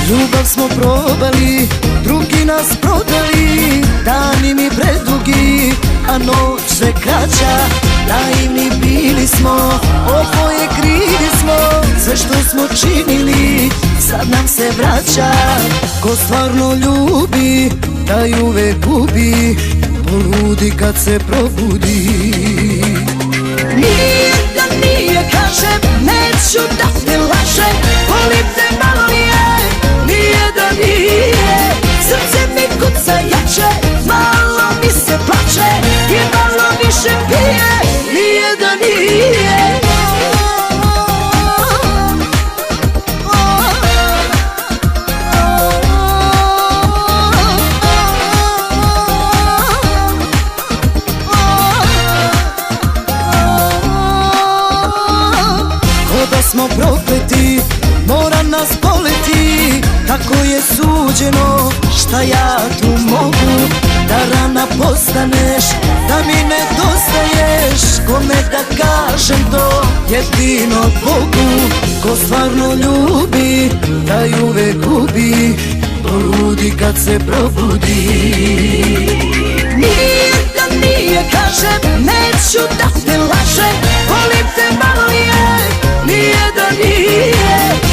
Ljubav smo probali, drugi nas prodali. Dani mi predugi, a noć sve kraća. Naivni bili smo, oboje krivi smo. Sve što smo činili, sad nam se vraća. Ko stvarno ljubi, taj uvek gubi. Poludi kad se probudi. Nije da nije, kažem, neću da te lažem. Volim te, malo nije, nije da nije. Srce mi kuca jače, malo mi se plače i malo više pije, nije da nije. Da smo prokleti, mora nas boleti. Tako je suđeno, šta ja tu mogu? Da rana postaneš, da mi nedostaješ. Kome da kažem to, jedino Bogu. Ko stvarno ljubi, taj uvek gubi. Poludi kad se probudi. Nije da nije, kažem, neću da te lažem. Volim te, malo je, nije da nije.